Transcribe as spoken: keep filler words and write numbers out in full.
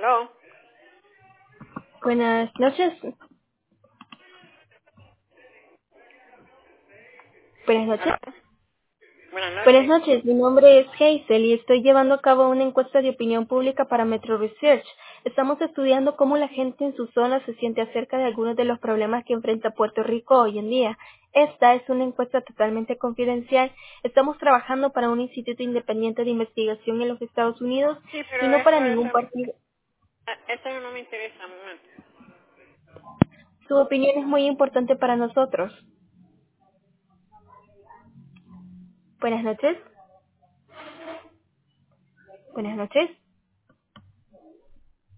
Hello. Buenas noches. Buenas noches. Hello. Buenas Buenas noches. noches. Mi nombre es Hazel y estoy llevando a cabo una encuesta de opinión pública para Metro Research. Estamos estudiando cómo la gente en su zona se siente acerca de algunos de los problemas que enfrenta Puerto Rico hoy en día. Esta es una encuesta totalmente confidencial. Estamos trabajando para un instituto independiente de investigación en los Estados Unidos Sí, y pero no para eso, ningún eso, partido. eso no me interesa, mamá. Su opinión es muy importante para nosotros. Buenas noches. Buenas noches.